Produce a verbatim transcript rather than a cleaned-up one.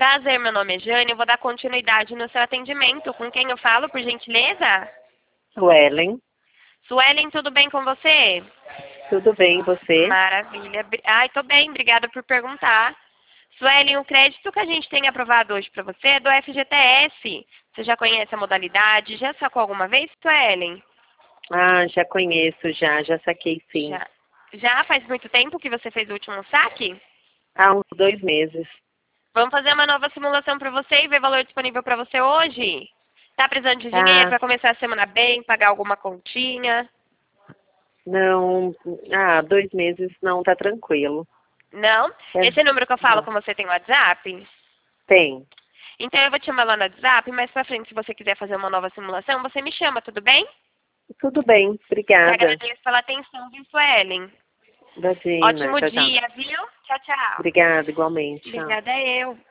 Prazer, meu nome é Jane, eu vou dar continuidade no seu atendimento. Com quem eu falo, por gentileza? Suelen, Suelen, tudo bem com você? tudo bem, e você? Maravilha. Bri- Ai, tô bem, obrigada por perguntar. Suelen, o crédito que a gente tem aprovado hoje para você é do F G T S. Você já conhece a modalidade? Já sacou alguma vez, Suelen? Ah, já conheço, já, já saquei sim. Já. Já faz muito tempo que você fez o último saque? Há uns dois meses. Vamos fazer uma nova simulação para você e ver valor disponível para você hoje? Tá precisando de dinheiro Ah, para começar a semana bem, pagar alguma continha? não, ah, dois meses não, tá tranquilo. Não? É, Esse número que eu falo não, com você tem WhatsApp? tem. Então eu vou te chamar lá no WhatsApp, mais pra frente, se você quiser fazer uma nova simulação, você me chama, tudo bem? Tudo bem, Te obrigada. agradeço pela atenção, viu, Suelen? Imagina, Ótimo tchau, tchau. dia, viu? Tchau, tchau. Obrigada, igualmente, tchau. Obrigada eu.